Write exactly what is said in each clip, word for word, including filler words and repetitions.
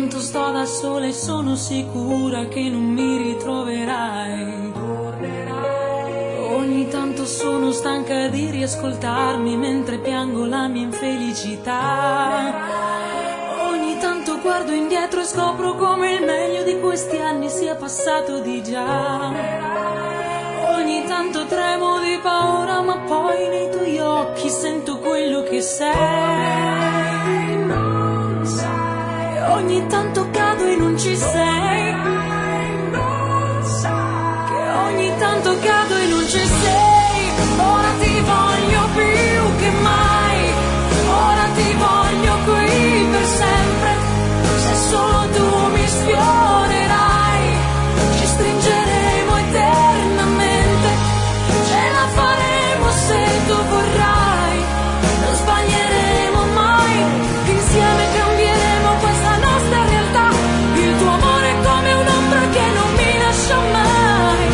tanto sto da sola e sono sicura che non mi ritroverai. Ogni tanto sono stanca di riascoltarmi mentre piango la mia infelicità. Ogni tanto guardo indietro e scopro come il meglio di questi anni sia passato di già. Ogni tanto tremo di paura, ma poi nei tuoi occhi sento quello che sei. E ogni tanto cado e non ci sei. Che ogni tanto cado e non ci sei. Ora ti voglio più che mai. Ora ti voglio qui per sempre. Se solo tu mi sfiorerai, ci stringeremo eternamente. Ce la faremo se tu vorrai. Non sbaglieremo mai. Insieme cambieremo questa nostra realtà. Il tuo amore è come un'ombra che non mi lascia mai.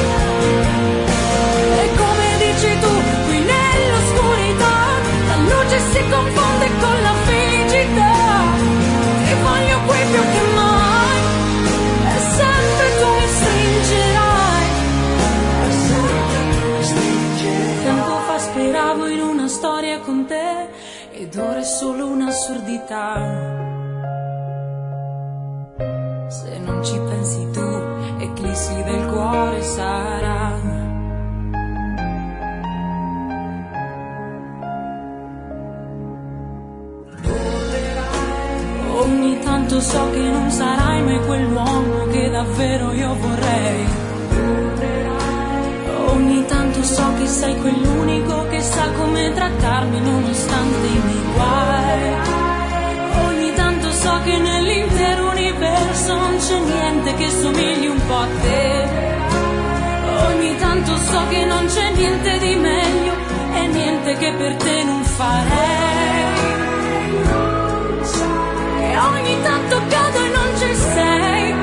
E come dici tu, qui nell'oscurità la luce si confonde con la felicità. Ti voglio qui più che mai. E sempre tu mi stringerai. E sempre tu mi stringerai. Tempo fa speravo in una storia con te ed ora è solo un'assurdità. Se non ci pensi tu, eclissi del cuore sarà. Ogni tanto so che non sarai mai quell'uomo che davvero io vorrei. Ogni tanto so che sei quell'unico che sa come trattarmi nonostante i miei guai. Ogni tanto so che nell'intero universo non c'è niente che somigli un po' a te. Ogni tanto so che non c'è niente di meglio e niente che per te non farei. E ogni tanto cado e non ci sei.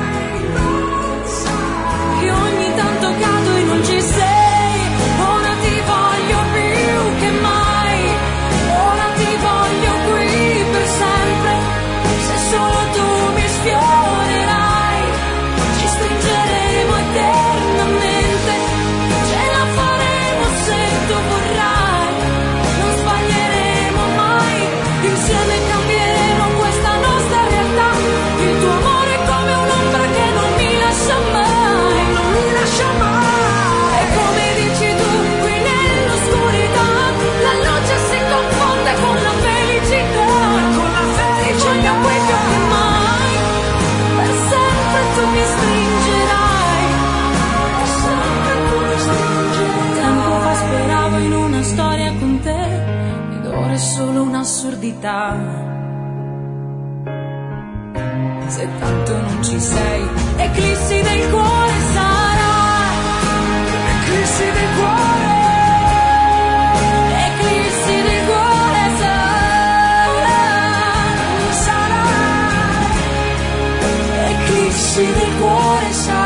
E ogni tanto cado e non ci sei. Ora ti voglio più che mai. Ora ti voglio qui per sempre. Se solo tu mi sfiorerai, ci stringeremo eternamente. Ce la faremo se tu vorrai. Non sbaglieremo mai. Insieme cambieremo questa nostra realtà. Il tuo amore è come un'ombra che non mi lascia mai. Non mi lascia mai. E come dici tu, qui nell'oscurità la luce si confonde con la felicità. Con la felicità. Ti voglio qui più che mai. Per sempre tu mi stringerai. Per sempre tu mi stringerai. Tempo fa speravo in una storia con te ed ora è solo un'assurdità. Se tanto non ci sei, eclissi del cuore sarai. Eclissi del cuore. Eclissi del cuore sarai. Sarai. Eclissi del cuore sarai.